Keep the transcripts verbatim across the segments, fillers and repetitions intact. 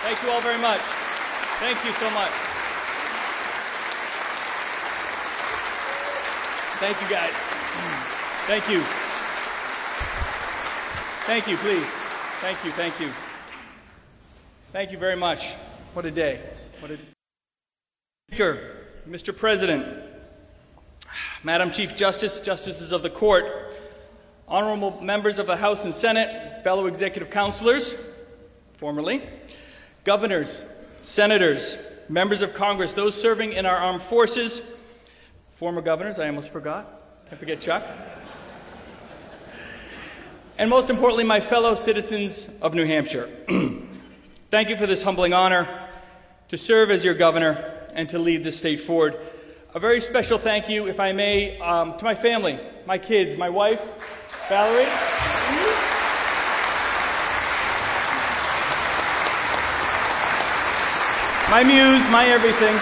Thank you all very much. Thank you so much. Thank you, guys. Thank you. Thank you, please. Thank you, thank you. Thank you very much. What a day. What a Speaker, Mister President, Madam Chief Justice, Justices of the Court, honorable members of the House and Senate, fellow executive counselors, formerly, governors, senators, members of Congress, those serving in our armed forces, former governors, I almost forgot, can't forget Chuck, and most importantly, my fellow citizens of New Hampshire. Thank you for this humbling honor to serve as your governor and to lead this state forward. A very special thank you, if I may, um, to my family, my kids, my wife, Valerie. My muse, my everything.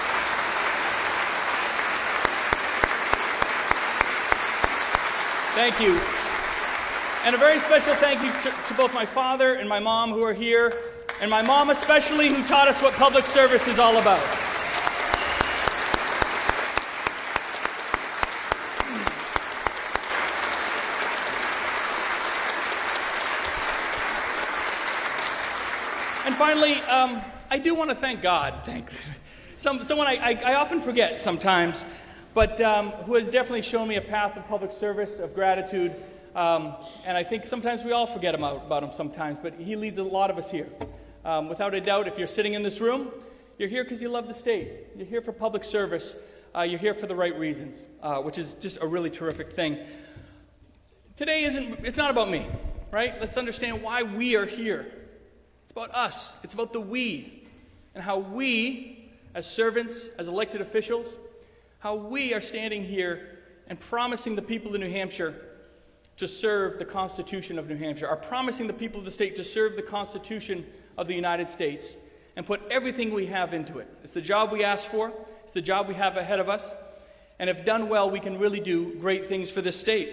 Thank you. And a very special thank you to, to both my father and my mom who are here, and my mom especially, who taught us what public service is all about. And finally, um, I do want to thank God. Thank some, someone I, I, I often forget sometimes, but um, who has definitely shown me a path of public service, of gratitude, um, and I think sometimes we all forget about, about him sometimes, but he leads a lot of us here. Um, without a doubt, if you're sitting in this room, you're here because you love the state. You're here for public service. Uh, you're here for the right reasons, uh, which is just a really terrific thing. Today isn't, it's not about me, right? Let's understand why we are here. It's about us. It's about the we, and how we, as servants, as elected officials, how we are standing here and promising the people of New Hampshire to serve the Constitution of New Hampshire, are promising the people of the state to serve the Constitution of the United States and put everything we have into it. It's the job we asked for. It's the job we have ahead of us. And if done well, we can really do great things for this state.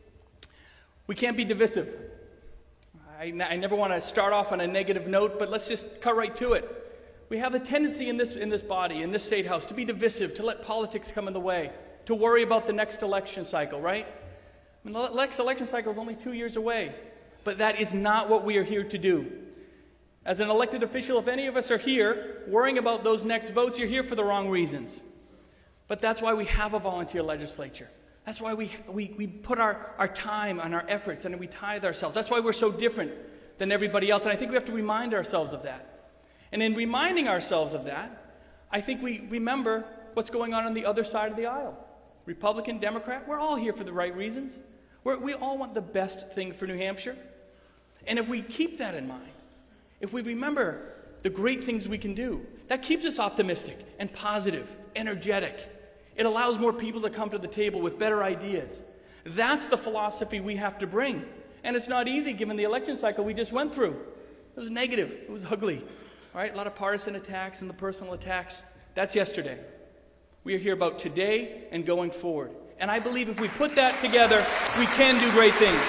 We can't be divisive. I, I never want to start off on a negative note, but let's just cut right to it. We have a tendency in this, in this body, in this state house, to be divisive, to let politics come in the way, to worry about the next election cycle, right? I mean, the next election cycle is only two years away, but that is not what we are here to do. As an elected official, if any of us are here worrying about those next votes, you're here for the wrong reasons. But that's why we have a volunteer legislature. That's why we, we, we put our, our time and our efforts and we tithe ourselves. That's why we're so different than everybody else. And I think we have to remind ourselves of that. And in reminding ourselves of that, I think we remember what's going on on the other side of the aisle. Republican, Democrat, we're all here for the right reasons. We're, we all want the best thing for New Hampshire. And if we keep that in mind, if we remember the great things we can do, that keeps us optimistic and positive, energetic. It allows more people to come to the table with better ideas. That's the philosophy we have to bring. And it's not easy given the election cycle we just went through. It was negative. It was ugly. All right? A lot of partisan attacks and the personal attacks. That's yesterday. We are here about today and going forward. And I believe if we put that together, we can do great things.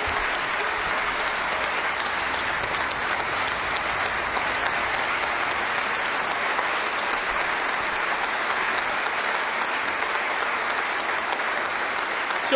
So,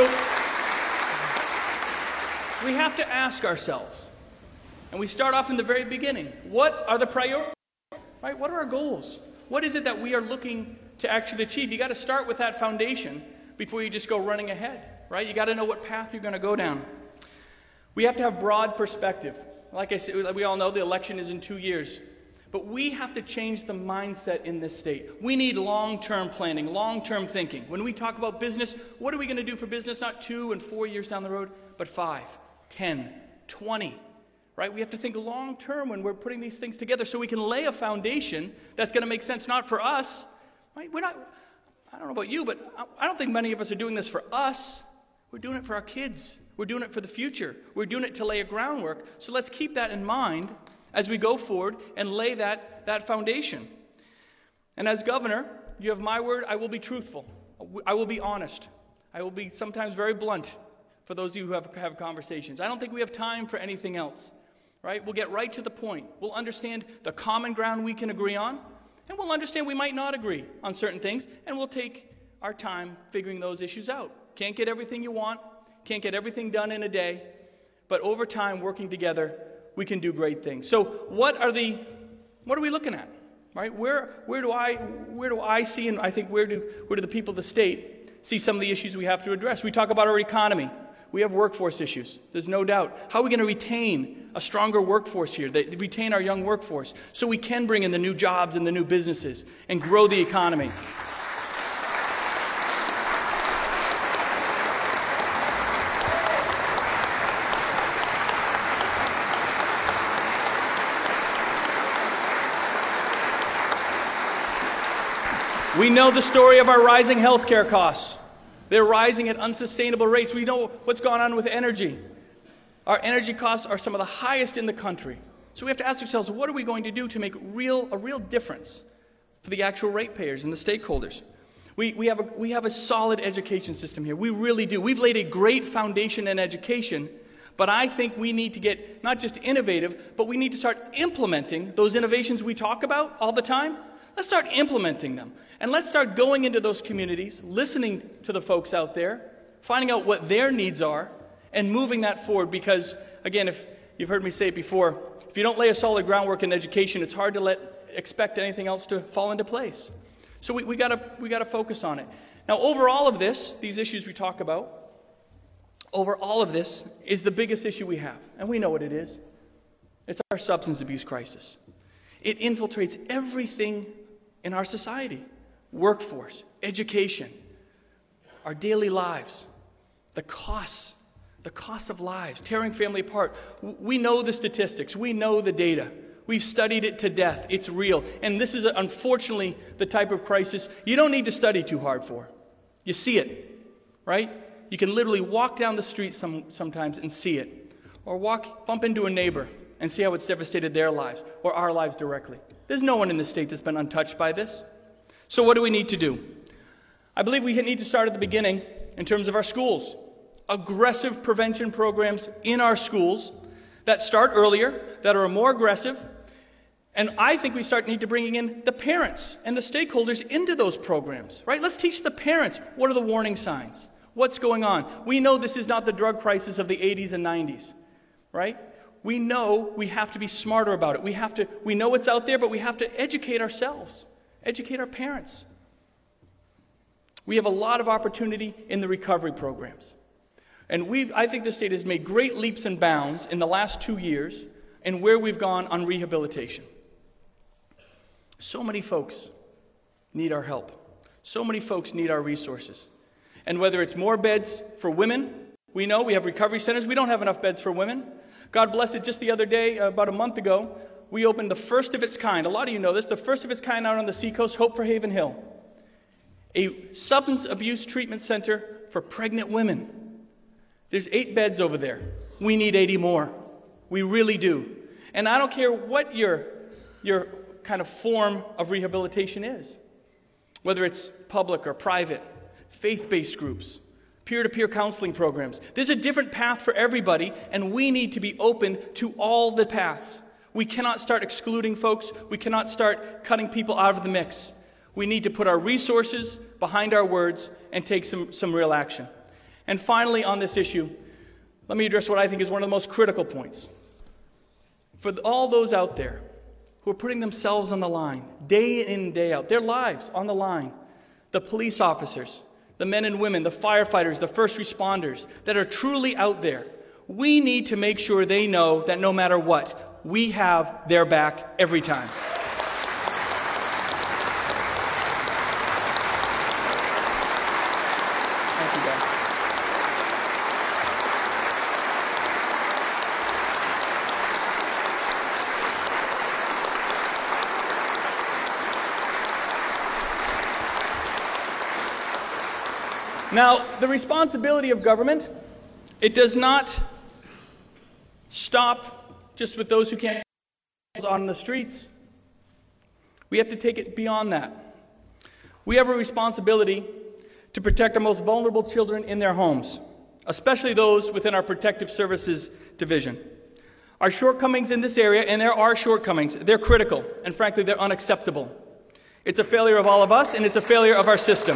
we have to ask ourselves, and we start off in the very beginning, what are the priorities, right? What are our goals? What is it that we are looking to actually achieve? You got to start with that foundation before you just go running ahead, right? You got to know what path you're going to go down. We have to have broad perspective. Like I said, we all know the election is in two years. But we have to change the mindset in this state. We need long-term planning, long-term thinking. When we talk about business, what are we going to do for business? Not two and four years down the road, but five, ten, twenty, right? We have to think long-term when we're putting these things together so we can lay a foundation that's going to make sense not for us, right? We're not, I don't know about you, but I don't think many of us are doing this for us. We're doing it for our kids. We're doing it for the future. We're doing it to lay a groundwork. So let's keep that in mind as we go forward and lay that, that foundation. And as governor, you have my word, I will be truthful. I will be honest. I will be sometimes very blunt for those of you who have, have conversations. I don't think we have time for anything else. right? We'll get right to the point. We'll understand the common ground we can agree on, and we'll understand we might not agree on certain things, and we'll take our time figuring those issues out. Can't get everything you want, can't get everything done in a day, but over time, working together, we can do great things. So what are the, what are we looking at, right? Where, where do I, where do I see, and I think where do, where do the people of the state see some of the issues we have to address? We talk about our economy. We have workforce issues. There's no doubt. How are we going to retain a stronger workforce here, that retain our young workforce, so we can bring in the new jobs and the new businesses and grow the economy? We know the story of our rising healthcare costs. They're rising at unsustainable rates. We know what's gone on with energy. Our energy costs are some of the highest in the country. So we have to ask ourselves, what are we going to do to make real, a real difference for the actual ratepayers and the stakeholders? We, we, have a, we have a solid education system here. We really do. We've laid a great foundation in education, but I think we need to get not just innovative, but we need to start implementing those innovations we talk about all the time. Let's start implementing them. And let's start going into those communities, listening to the folks out there, finding out what their needs are, and moving that forward. Because, again, if you've heard me say it before, if you don't lay a solid groundwork in education, it's hard to let expect anything else to fall into place. So we, we gotta we gotta focus on it. Now, over all of this, these issues we talk about, over all of this is the biggest issue we have. And we know what it is. It's our substance abuse crisis. It infiltrates everything in our society. Workforce, education, our daily lives, the costs, the costs of lives, tearing family apart. We know the statistics. We know the data. We've studied it to death. It's real. And this is, unfortunately, the type of crisis you don't need to study too hard for. You see it, right? You can literally walk down the street some, sometimes and see it. Or walk, bump into a neighbor and see how it's devastated their lives or our lives directly. There's no one in the state that's been untouched by this. So what do we need to do? I believe we need to start at the beginning in terms of our schools. Aggressive prevention programs in our schools that start earlier, that are more aggressive. And I think we start need to bringing in the parents and the stakeholders into those programs, right? Let's teach the parents what are the warning signs, what's going on. We know this is not the drug crisis of the eighties and nineties, right? We know we have to be smarter about it. We have to, we know it's out there, but we have to educate ourselves, educate our parents. We have a lot of opportunity in the recovery programs. And we've, I think the state has made great leaps and bounds in the last two years in where we've gone on rehabilitation. So many folks need our help. So many folks need our resources. And whether it's more beds for women, we know we have recovery centers. We don't have enough beds for women. God bless it, just the other day, uh, about a month ago, we opened the first of its kind. A lot of you know this, the first of its kind out on the seacoast, Hope for Haven Hill. A substance abuse treatment center for pregnant women. There's eight beds over there. We need eighty more. We really do. And I don't care what your, your kind of form of rehabilitation is, whether it's public or private, faith-based groups, peer-to-peer counseling programs. There's a different path for everybody, and we need to be open to all the paths. We cannot start excluding folks. We cannot start cutting people out of the mix. We need to put our resources behind our words and take some, some real action. And finally, on this issue, let me address what I think is one of the most critical points. For all those out there who are putting themselves on the line, day in, day out, their lives on the line, the police officers, the men and women, the firefighters, the first responders that are truly out there, we need to make sure they know that no matter what, we have their back every time. Thank you, guys. Now, the responsibility of government, it does not stop just with those who can't on the streets. We have to take it beyond that. We have a responsibility to protect our most vulnerable children in their homes, especially those within our Protective Services Division. Our shortcomings in this area, and there are shortcomings, they're critical, and frankly, they're unacceptable. It's a failure of all of us, and it's a failure of our system.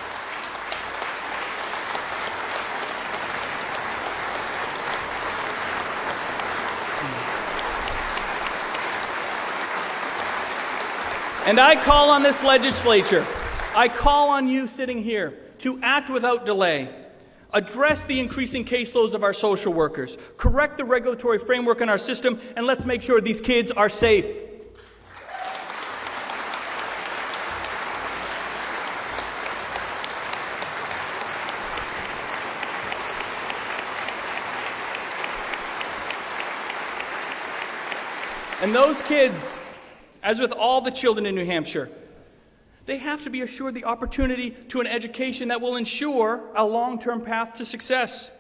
And I call on this legislature, I call on you sitting here to act without delay, address the increasing caseloads of our social workers, correct the regulatory framework in our system, and let's make sure these kids are safe. And those kids, as with all the children in New Hampshire, they have to be assured the opportunity to an education that will ensure a long-term path to success.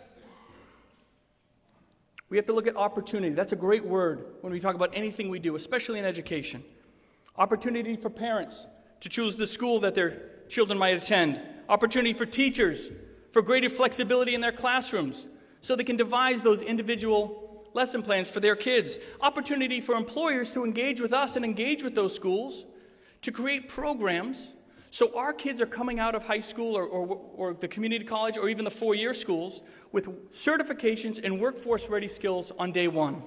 We have to look at opportunity. That's a great word when we talk about anything we do, especially in education. Opportunity for parents to choose the school that their children might attend. Opportunity for teachers for greater flexibility in their classrooms so they can devise those individual lesson plans for their kids. Opportunity for employers to engage with us and engage with those schools to create programs so our kids are coming out of high school or, or, or the community college or even the four-year schools with certifications and workforce-ready skills on day one.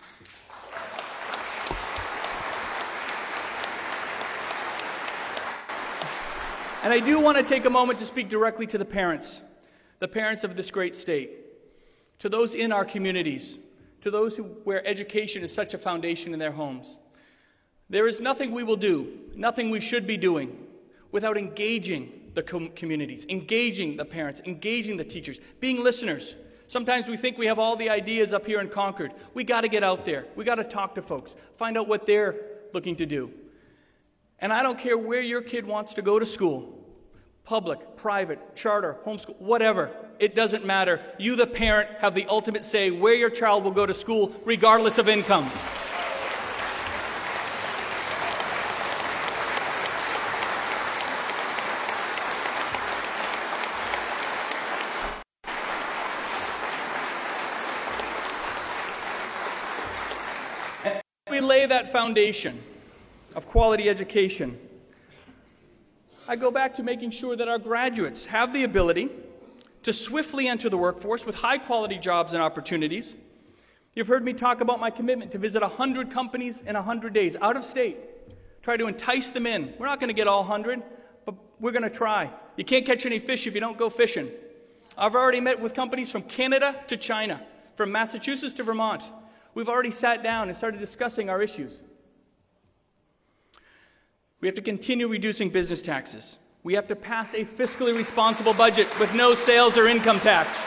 And I do want to take a moment to speak directly to the parents, the parents of this great state, to those in our communities, to those who, where education is such a foundation in their homes. There is nothing we will do, nothing we should be doing, without engaging the com- communities, engaging the parents, engaging the teachers, being listeners. Sometimes we think we have all the ideas up here in Concord. We got to get out there. We got to talk to folks, find out what they're looking to do. And I don't care where your kid wants to go to school, public, private, charter, homeschool, whatever. It doesn't matter. You, the parent, have the ultimate say where your child will go to school, regardless of income. And we lay that foundation of quality education. I go back to making sure that our graduates have the ability to swiftly enter the workforce with high-quality jobs and opportunities. You've heard me talk about my commitment to visit one hundred companies in one hundred days, out of state. Try to entice them in. We're not going to get all one hundred, but we're going to try. You can't catch any fish if you don't go fishing. I've already met with companies from Canada to China, from Massachusetts to Vermont. We've already sat down and started discussing our issues. We have to continue reducing business taxes. We have to pass a fiscally responsible budget with no sales or income tax.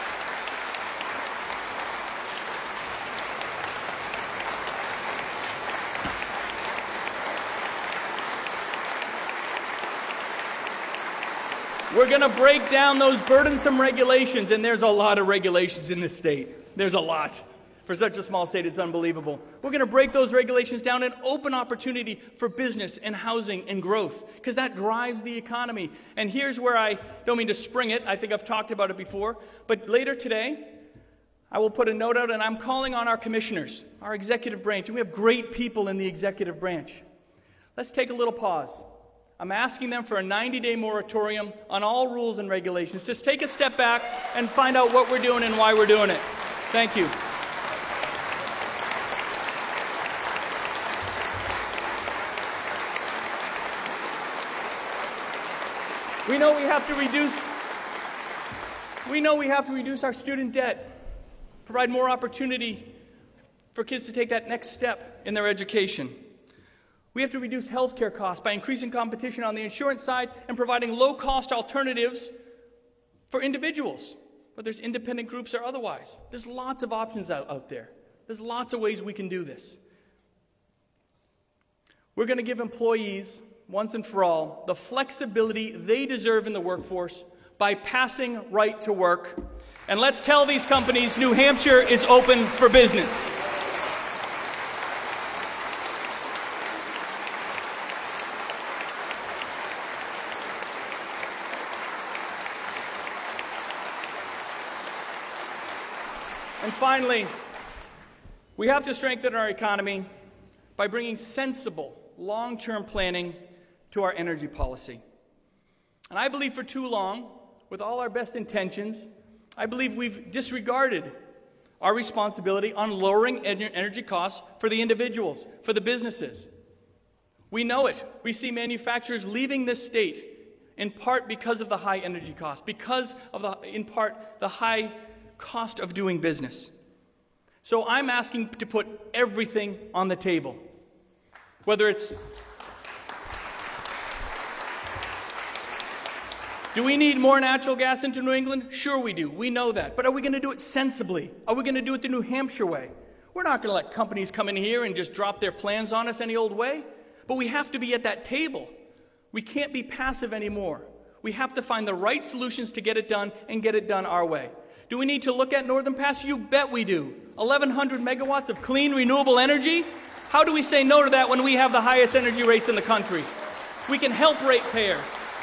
We're going to break down those burdensome regulations, and there's a lot of regulations in this state. There's a lot. For such a small state, it's unbelievable. We're going to break those regulations down and open opportunity for business and housing and growth, because that drives the economy. And here's where I don't mean to spring it. I think I've talked about it before. But later today, I will put a note out, and I'm calling on our commissioners, our executive branch. And we have great people in the executive branch. Let's take a little pause. I'm asking them for a ninety-day moratorium on all rules and regulations. Just take a step back and find out what we're doing and why we're doing it. Thank you. We know we have to reduce, we know we have to reduce our student debt, provide more opportunity for kids to take that next step in their education. We have to reduce healthcare costs by increasing competition on the insurance side and providing low-cost alternatives for individuals, whether it's independent groups or otherwise. There's lots of options out, out there. There's lots of ways we can do this. We're going to give employees, once and for all, the flexibility they deserve in the workforce by passing right to work. And let's tell these companies New Hampshire is open for business. And finally, We have to strengthen our economy by bringing sensible, long-term planning to our energy policy. And I believe for too long, with all our best intentions, I believe we've disregarded our responsibility on lowering energy costs for the individuals, for the businesses. We know it. We see manufacturers leaving this state in part because of the high energy costs, because of, the, in part, the high cost of doing business. So I'm asking to put everything on the table, whether it's, do we need more natural gas into New England? Sure we do. We know that. But are we going to do it sensibly? Are we going to do it the New Hampshire way? We're not going to let companies come in here and just drop their plans on us any old way. But we have to be at that table. We can't be passive anymore. We have to find the right solutions to get it done and get it done our way. Do we need to look at Northern Pass? You bet we do. eleven hundred megawatts of clean, renewable energy? How do we say no to that when we have the highest energy rates in the country? We can help ratepayers.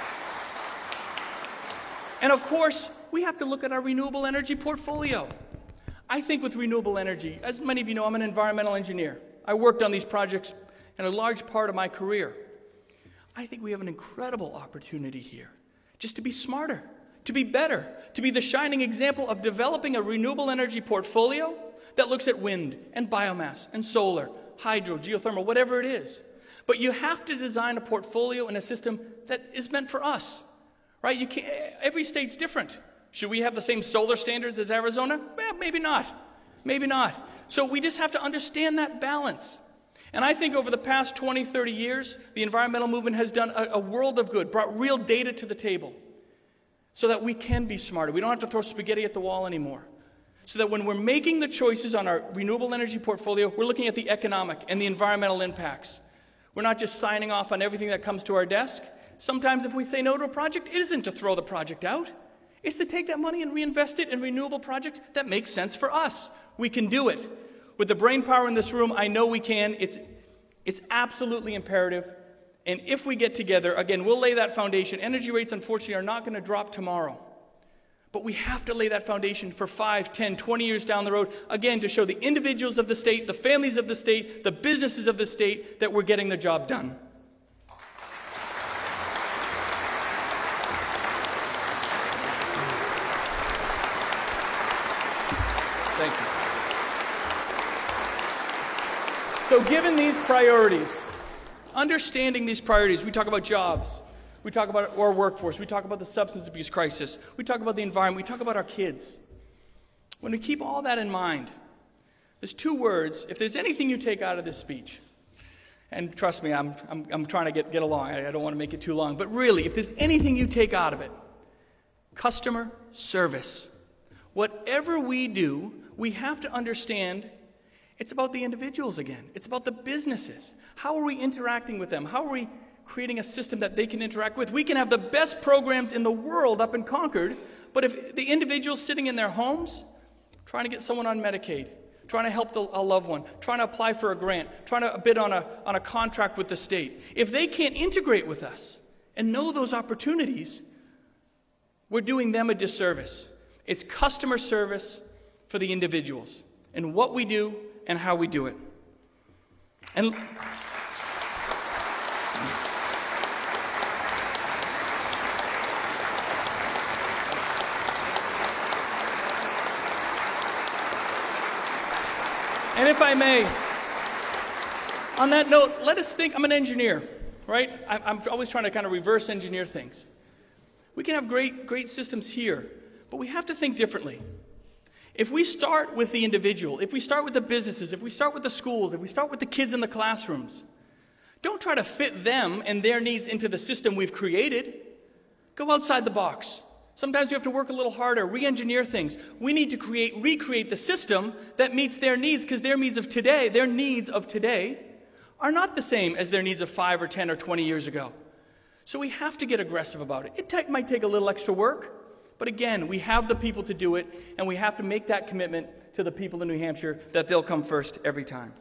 And of course, we have to look at our renewable energy portfolio. I think with renewable energy, as many of you know, I'm an environmental engineer. I worked on these projects in a large part of my career. I think we have an incredible opportunity here just to be smarter, to be better, to be the shining example of developing a renewable energy portfolio that looks at wind and biomass and solar, hydro, geothermal, whatever it is. But you have to design a portfolio and a system that is meant for us, right? You can't, every state's different. Should we have the same solar standards as Arizona? Well, maybe not. Maybe not. So we just have to understand that balance. And I think over the past twenty, thirty years, the environmental movement has done a, a world of good, brought real data to the table so that we can be smarter. We don't have to throw spaghetti at the wall anymore. So that when we're making the choices on our renewable energy portfolio, we're looking at the economic and the environmental impacts. We're not just signing off on everything that comes to our desk. Sometimes if we say no to a project, it isn't to throw the project out. It's to take that money and reinvest it in renewable projects that make sense for us. We can do it. With the brain power in this room, I know we can. It's, it's absolutely imperative. And if we get together, again, we'll lay that foundation. Energy rates, unfortunately, are not going to drop tomorrow. But we have to lay that foundation for five, ten, twenty years down the road, again, to show the individuals of the state, the families of the state, the businesses of the state, that we're getting the job done. Thank you. So given these priorities, understanding these priorities, we talk about jobs, we talk about our workforce, we talk about the substance abuse crisis, we talk about the environment, we talk about our kids. When we keep all that in mind, there's two words, if there's anything you take out of this speech, and trust me, I'm, I'm, I'm trying to get, get along, I, I don't want to make it too long, but really, if there's anything you take out of it, customer service. Whatever we do, we have to understand it's about the individuals again. It's about the businesses. How are we interacting with them? How are we creating a system that they can interact with? We can have the best programs in the world up in Concord, but if the individuals sitting in their homes, trying to get someone on Medicaid, trying to help the, a loved one, trying to apply for a grant, trying to bid on a, on a contract with the state, if they can't integrate with us and know those opportunities, we're doing them a disservice. It's customer service for the individuals and what we do and how we do it. And And if I may, on that note, let us think, I'm an engineer, right? I'm always trying to kind of reverse engineer things. We can have great, great systems here, but we have to think differently. If we start with the individual, if we start with the businesses, if we start with the schools, if we start with the kids in the classrooms, don't try to fit them and their needs into the system we've created. Go outside the box. Sometimes you have to work a little harder, re-engineer things. We need to create, recreate the system that meets their needs, because their needs of today, their needs of today are not the same as their needs of five or ten or twenty years ago. So we have to get aggressive about it. It t- might take a little extra work, but again, we have the people to do it, and we have to make that commitment to the people in New Hampshire that they'll come first every time.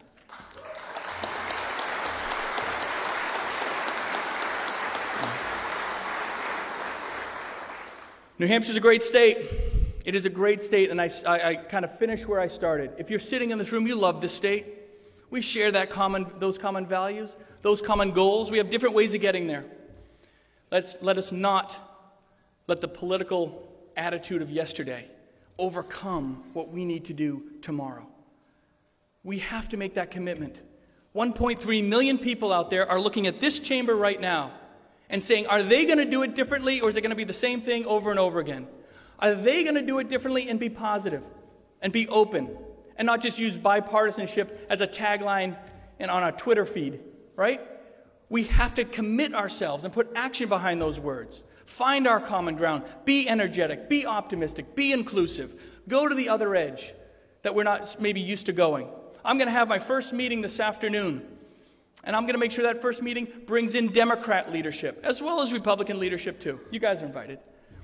New Hampshire's a great state. It is a great state, and I, I, I kind of finish where I started. If you're sitting in this room, you love this state. We share that common, those common values, those common goals. We have different ways of getting there. Let's, let us not let the political attitude of yesterday overcome what we need to do tomorrow. We have to make that commitment. one point three million people out there are looking at this chamber right now and saying, are they going to do it differently, or is it going to be the same thing over and over again? Are they going to do it differently and be positive and be open and not just use bipartisanship as a tagline and on a Twitter feed, right? We have to commit ourselves and put action behind those words. Find our common ground. Be energetic. Be optimistic. Be inclusive. Go to the other edge that we're not maybe used to going. I'm going to have my first meeting this afternoon, and I'm going to make sure that first meeting brings in Democrat leadership as well as Republican leadership too. You guys are invited.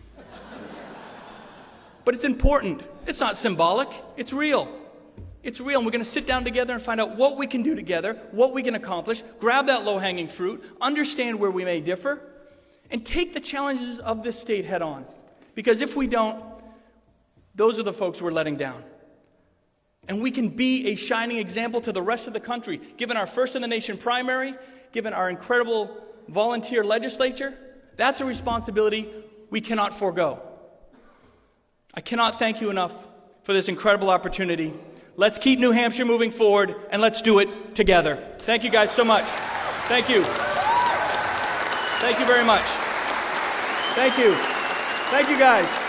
But it's important. It's not symbolic. It's real. It's real, and we're going to sit down together and find out what we can do together, what we can accomplish, grab that low-hanging fruit, understand where we may differ, and take the challenges of this state head on. Because if we don't, those are the folks we're letting down. And we can be a shining example to the rest of the country, given our first-in-the-nation primary, given our incredible volunteer legislature. That's a responsibility we cannot forego. I cannot thank you enough for this incredible opportunity. Let's keep New Hampshire moving forward, and let's do it together. Thank you guys so much. Thank you. Thank you very much. Thank you. Thank you guys.